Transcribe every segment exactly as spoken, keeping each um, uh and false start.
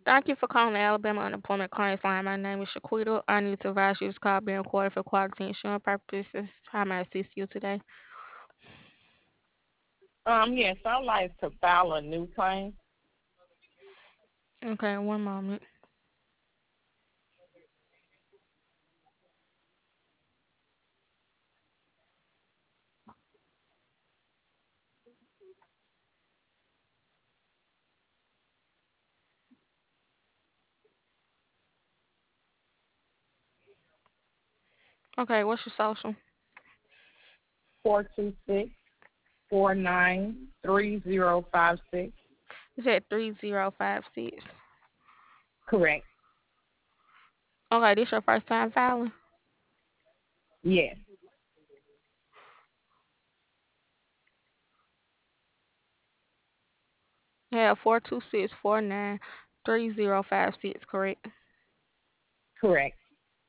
Thank you for calling the Alabama Unemployment Claims Line. My name is Shaquita. I need to advise you this call being recorded for quality insurance purposes. How may I assist you today? Um, yes, I'd like to file a new claim. Okay, one moment. Okay, what's your social? Four two six four nine three zero five six. You said three zero five six. Correct. Okay, this your first time filing? Yes. Yeah, four two six four nine three zero five six, correct? Correct.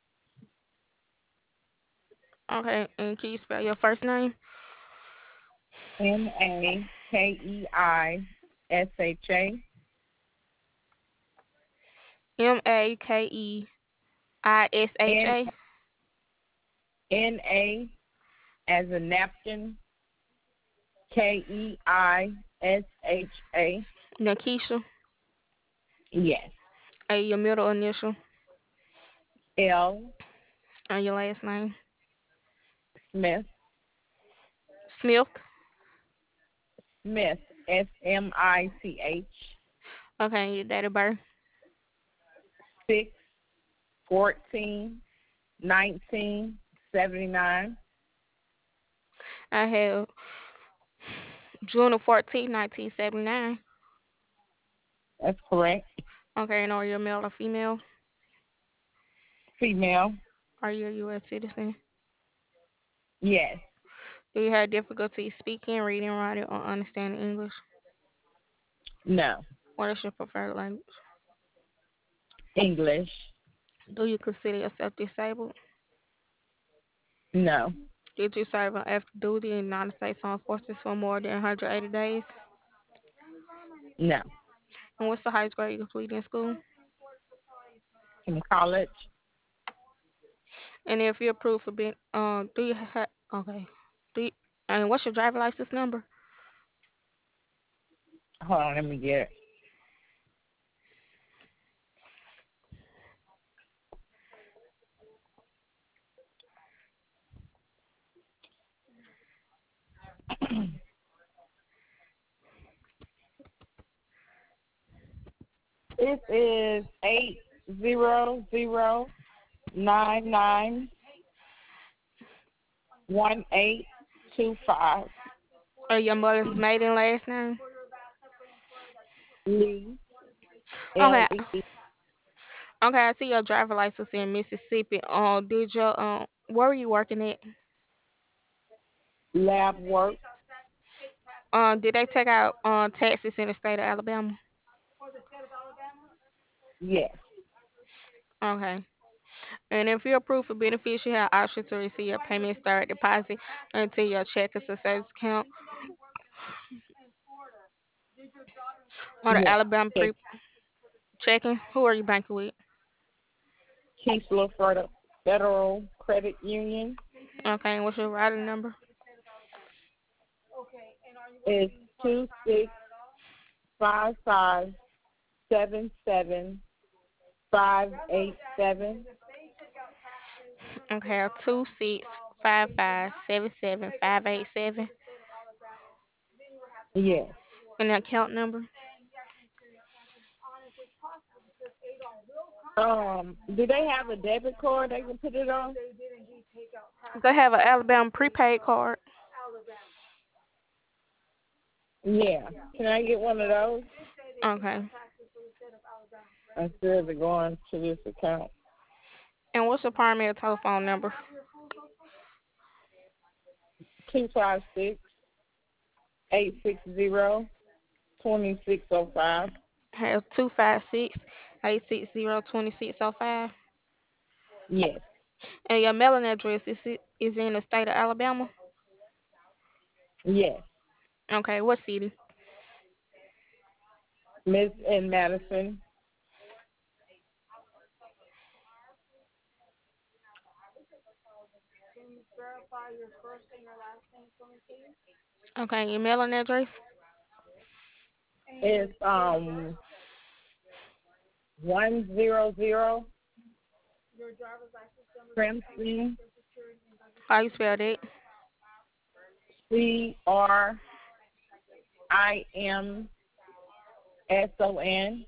Okay, and can you spell your first name? N A K E I S H A. M A K E I S H N A. N A as a napkin. K E I S H A. Nakisha. Yes. A, your middle initial, L and your last name. Smith. Smith. Smith. S M I C H. Okay, and your date of birth. Six fourteen nineteen seventy nine. I have June the fourteenth, nineteen seventy nine. That's correct. Okay, and are you a male or female? Female. Are you a U S citizen? Yes. Do you have difficulty speaking, reading, writing, or understanding English? No. What is your preferred language? English. Do you consider yourself disabled? No. Did you serve on active duty in the United States Armed Forces for more than one hundred eighty days? No. And what's the highest grade you completed in school? From college. And if you're approved for being, um, do you have, okay, do you, and what's your driver license number? Hold on, let me get it. It is eight zero zero nine nine one eight two five. Or your mother's maiden last name? Lee. L Okay, E. okay, I see your driver license in Mississippi. Um, did your, um, where were you working at? Lab work. Um, did they take out um taxes in the state of Alabama? Yes. Okay. And if you're approved for benefits, you have option to receive your payment direct deposit into your check or savings account or the Yes. Alabama Okay. pre checking. Who are you banking with? Keesler Federal Federal Credit Union Okay, and what's your routing number? is two six five five seven seven five eight seven. Okay, two six five five seven seven five eight seven. Yes. And the account number? Um, do they have a debit card they can put it on? They have an Alabama prepaid card. Yeah. Can I get one of those Okay. instead of going to this account? And what's your primary telephone number? Two five six eight six zero twenty six oh five. Have two five six eight six zero twenty six oh five. Yes. And your mailing address is it is in the state of Alabama? Yes. Okay, what city? Miss in Madison. Okay, your mailing address. It's um one zero zero Crimson How you spell that? C R I M S O N.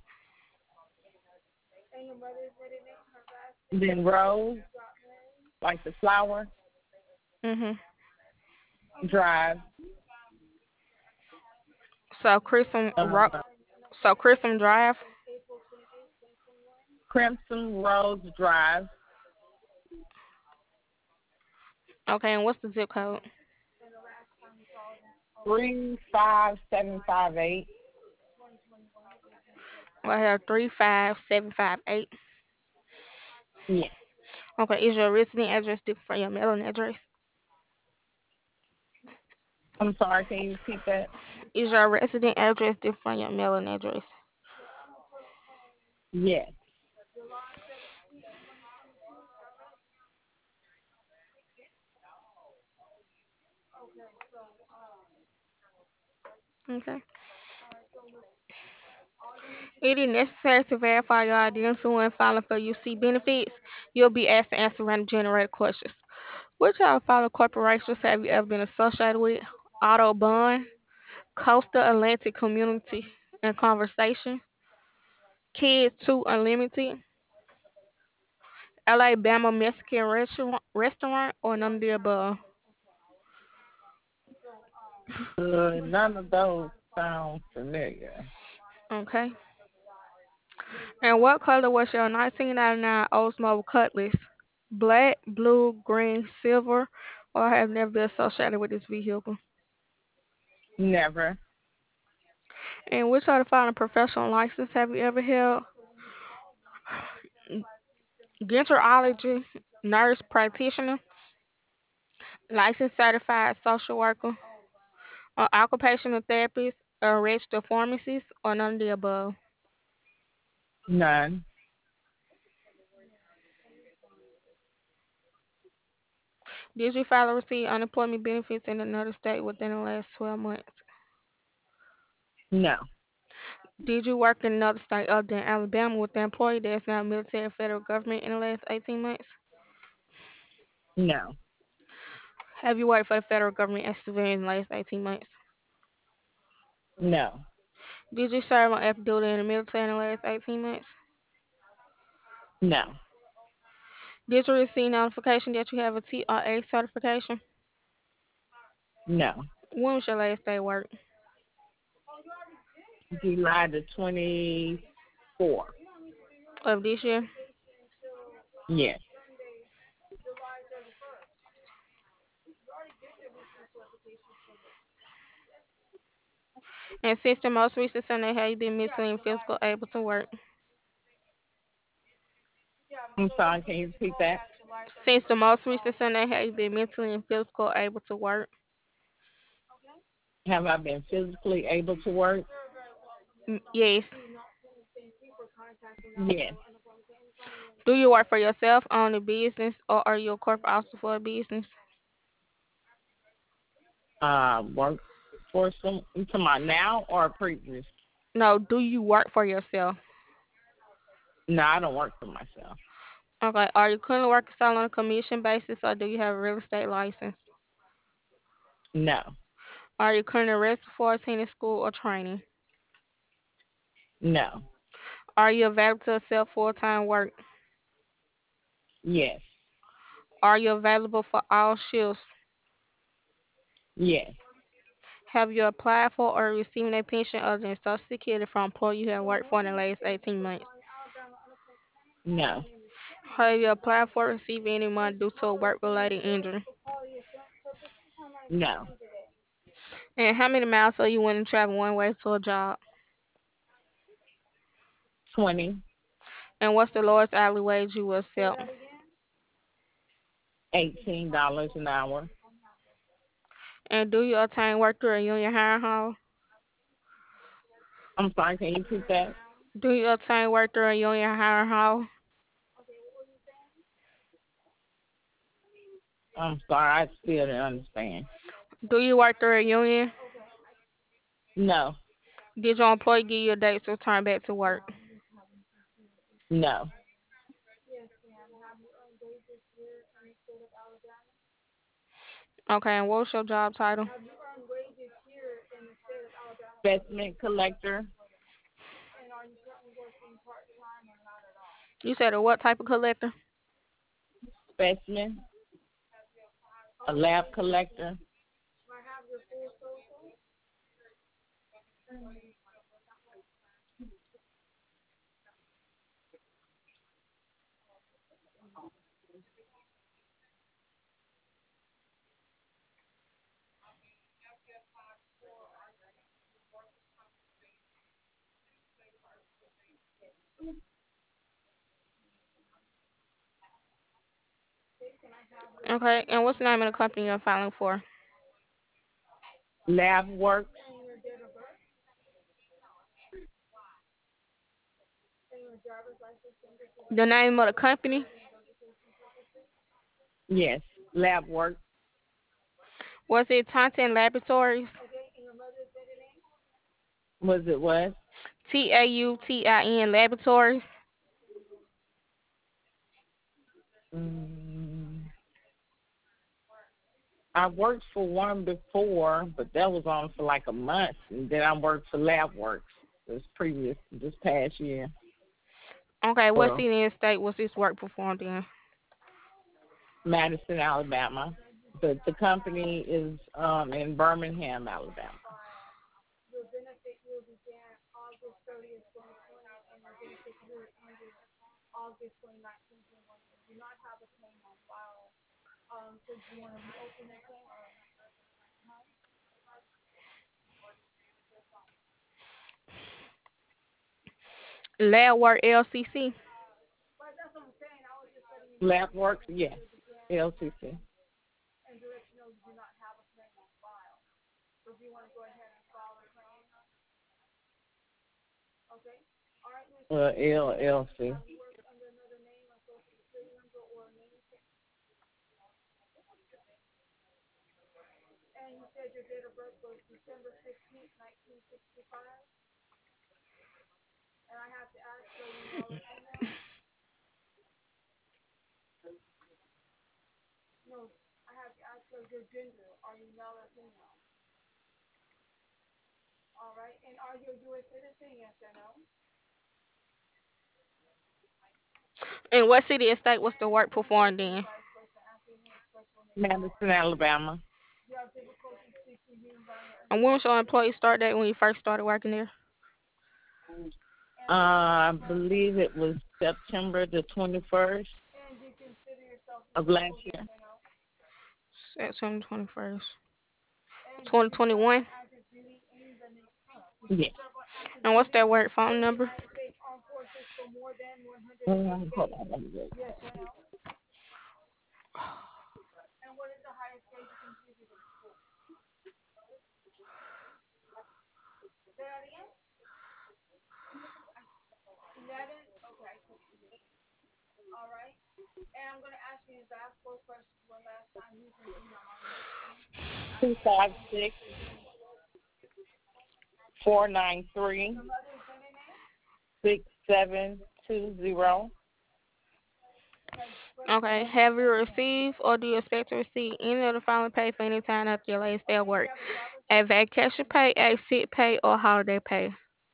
Then Rose, like the flower, Mhm. Drive. So Crimson Uh, Ro- so Crimson Drive. Crimson Rose Drive, Okay, and what's the zip code? three five seven five eight. I have three five seven five eight. Yeah. Okay, is your resident address different from your mailing address? I'm sorry, can you repeat that? Is your resident address different from your mailing address? Yes. Okay. It is necessary to verify your identity when filing for U C benefits. You'll be asked to answer random generated questions. Which of the following corporations have you ever been associated with? Autobahn, Coastal Atlantic Community and Conversation, Kids two Unlimited, Alabama Mexican Restaurant, restaurant or none of the above? Uh, none of those sound familiar. Okay. And what color was your nineteen ninety-nine Oldsmobile Cutlass? Black, blue, green, silver, or have never been associated with this vehicle? Never. And which of the following professional license have you ever held? Gastroenterology, nurse practitioner, licensed certified social worker, or occupational therapist, or registered pharmacist, or none of the above. None. Did you file or receive unemployment benefits in another state within the last twelve months? No. Did you work in another state other than Alabama with an employee that is not military or federal government in the last eighteen months? No. Have you worked for the federal government as a civilian in the last eighteen months? No. Did you serve on active duty in the military in the last eighteen months? No. Did you receive notification that you have a T R A certification? No. When was your last day of work? July the twenty-fourth. Of this year? Yes. And since the most recent Sunday, have you been mentally and physically able to work? I'm sorry, can you repeat that? Since the most recent Sunday, have you been mentally and physically able to work? Have I been physically able to work? Mm, yes. Yes. Do you work for yourself, own a business, or are you a corporate officer for a business? Uh, work for some, you talking about now or previous? No, do you work for yourself? No, I don't work for myself. Okay, are you currently working solely on a commission basis, or do you have a real estate license? No. Are you currently registered for attending school or training? No. Are you available to accept full-time work? Yes. Are you available for all shifts? Yes. Have you applied for or receiving a pension other than Social Security from employer you have worked for in the last eighteen months? No. Have you applied for or received any money due to a work-related injury? No. And how many miles are you willing to travel one way to a job? twenty, And what's the lowest hourly wage you will accept? eighteen dollars an hour. And do you obtain work through a union hiring hall? I'm sorry, can you repeat that? Do you obtain work through a union hiring hall? I'm sorry, I still didn't understand. Do you work through a union? No, Did your employer give you a date to return back to work? no. Okay, and what was your job title? Specimen collector, You said a what type of collector? specimen, a lab collector. Okay, and what's the name of the company you're filing for? Lab works, The name of the company? yes. Lab works. Was it Taunton Laboratories? Was it what? T A U T I N Laboratories? Mm, I worked for one before, but that was on for like a month, and then I worked for Lab Works this previous this past year. Okay, what Well, city and state was this work performed in? Madison, Alabama. The the company is um in Birmingham, Alabama. Lab Work L C C. Lab Works, yes. L T C. Uh, L L C. And what city and state was the work performed in? Madison, Alabama. And when was your employee start date when you first started working there? Uh, I believe it was September the twenty-first of last year. September twenty-first, twenty twenty-one. Yes. And what's that work phone number? Um, hold on, let me get it. Two five six four nine three six seven two zero. Okay. Have you received or do you expect to receive any of the following pay for any time after your last day of work? A vacation pay, a sick pay, or holiday pay?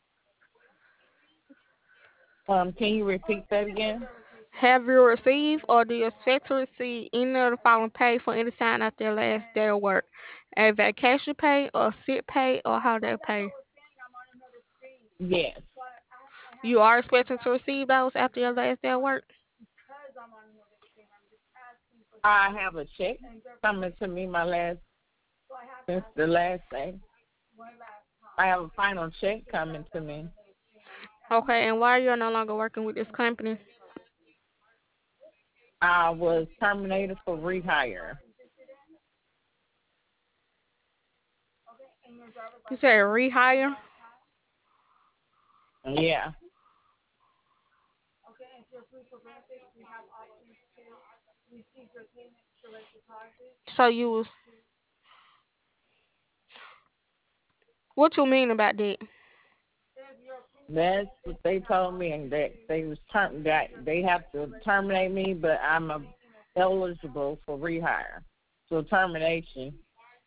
Um, can you repeat that again? Have you received or do you expect to receive any of the following pay for any time after your last day of work? A vacation pay, or sick pay, or holiday pay? Yes. You are expecting to receive those after your last day of work? I have a check coming to me my last since the last day. I have a final check coming to me. Okay, and why are you no longer working with this company? I was terminated for rehire. You said rehire? Yeah. So you was What you mean about that? That's what they told me, and that they was term that they have to terminate me, but I'm a, eligible for rehire. So termination,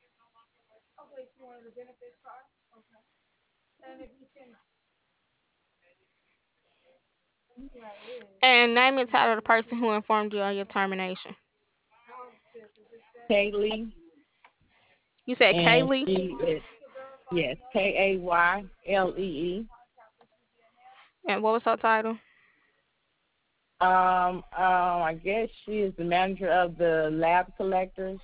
And name and title of the person who informed you of your termination. Kaylee, You said and Kaylee. she is yes, K A Y L E E. And what was her title? Um, um, I guess she is the manager of the lab collectors.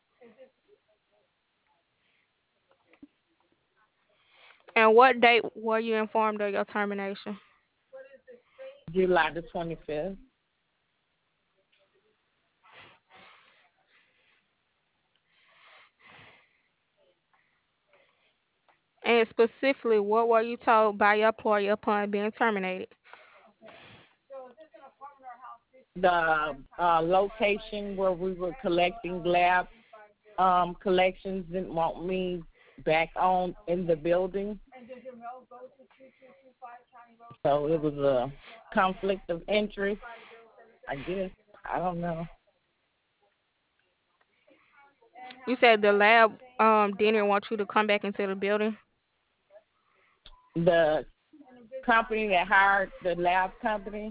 And what date were you informed of your termination? July the twenty fifth. And specifically, what were you told by your employer upon being terminated? The uh, location where we were collecting lab um, collections didn't want me back on in the building, so it was a conflict of interest. I guess I don't know. You said the lab um didn't want you to come back into the building. The company that hired the lab company,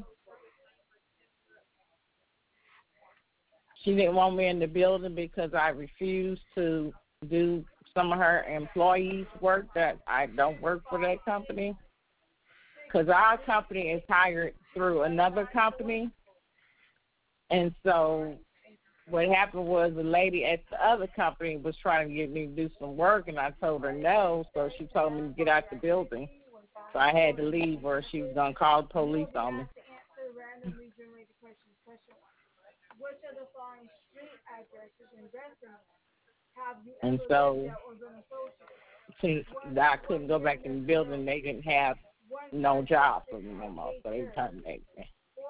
she didn't want me in the building because I refused to do some of her employees' work that I don't work for that company. Because our company is hired through another company, and so what happened was the lady at the other company was trying to get me to do some work, and I told her no, so she told me to get out the building. So I had to leave, or she was gonna call the police on me. And so since I couldn't go back in the building, they didn't have no job for me no more, so they terminated me.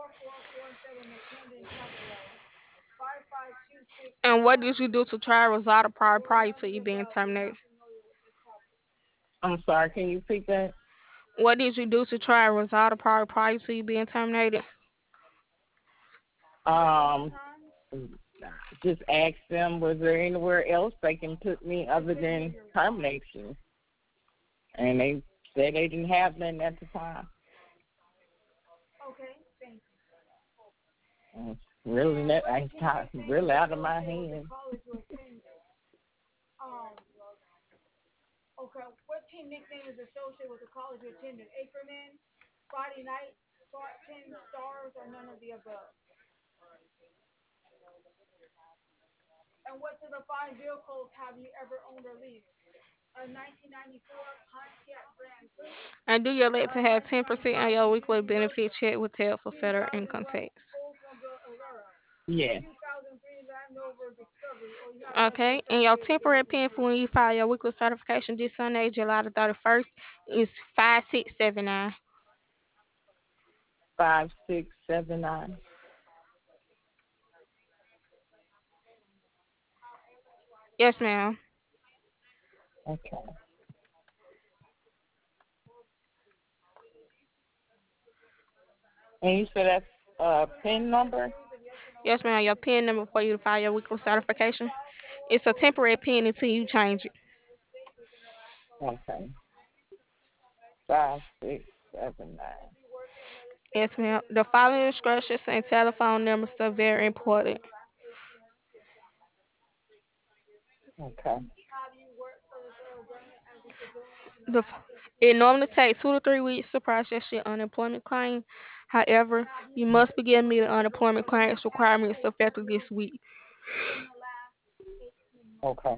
And what did you do to try to resolve the problem prior to you being terminated? I'm sorry, can you repeat that? What did you do to try to resolve the problem prior to you being terminated? Um, just ask them, was there anywhere else they can put me other than termination? And they said they didn't have none at the time. And it's really, not, I got really out of my hands. And do you elect to have ten percent on your weekly benefit check with tax for federal income tax? Yeah, Okay, and your temporary pin for when you file your weekly certification this Sunday, July the thirty-first, is five six seven nine. five, six, seven, nine. Yes, ma'am. Okay. And you said that's a PIN number? Yes, ma'am. Your pin number for you to file your weekly certification. It's a temporary pin until you change it. Okay. Five, six, seven, nine. Yes, ma'am. The following instructions and telephone numbers are very important. Okay. The, it normally takes two to three weeks to process your unemployment claim. However, you must begin meeting unemployment claims requirements effective this week. Okay.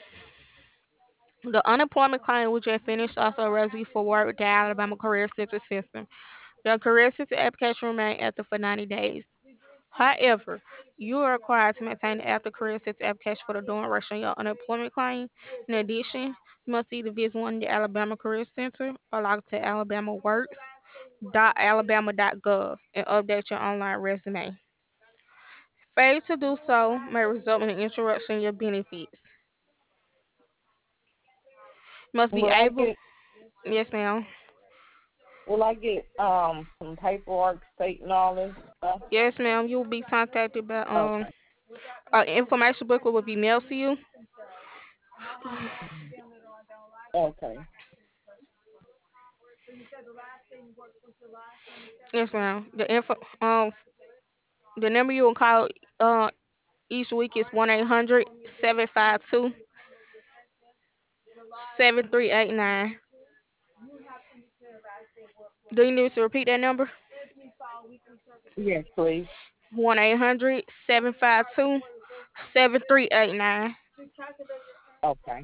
The unemployment claim which you finished also resume for work with the Alabama Career Center system. The Career Center application remains active for ninety days. However, you are required to maintain the active Career Center application for the duration of your unemployment claim. In addition, you must either visit one of the Alabama Career Center or log to Alabama Works dot alabama dot gov and update your online resume. Failure to do so may result in an interruption in your benefits. Must be Will I able. get Yes, ma'am. will I get um some paperwork stating all this stuff? Yes, ma'am. You'll be contacted by um Okay. uh, information booklet will be mailed to you. Okay. Yes, ma'am. The info um the number you will call uh each week is one eight hundred seven five two seven three eight nine. Do you need me to repeat that number? Yes, please. one eight hundred seven five two seven three eight nine. Okay.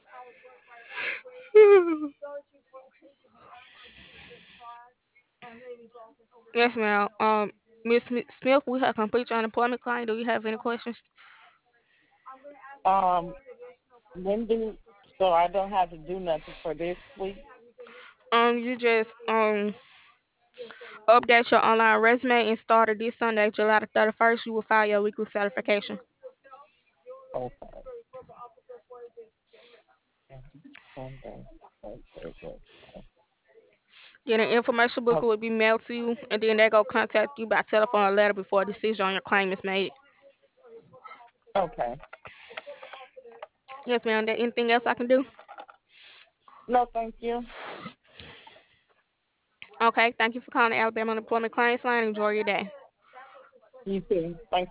Yes, ma'am. Um, Miss Smi- Smith, we have complete your unemployment claim. Do you have any questions? Um, when do so I don't have to do nothing for this week? Um, you just um update your online resume and started this Sunday, July the thirty-first. You will file your weekly certification. Okay. Sunday. Okay, good. Then an information book Oh, will be mailed to you, and then they go contact you by telephone or letter before a decision on your claim is made. okay. Yes, ma'am. There anything else I can do? No, thank you. Okay. Thank you for calling the Alabama Unemployment Claims Line. Enjoy your day. You too. Thank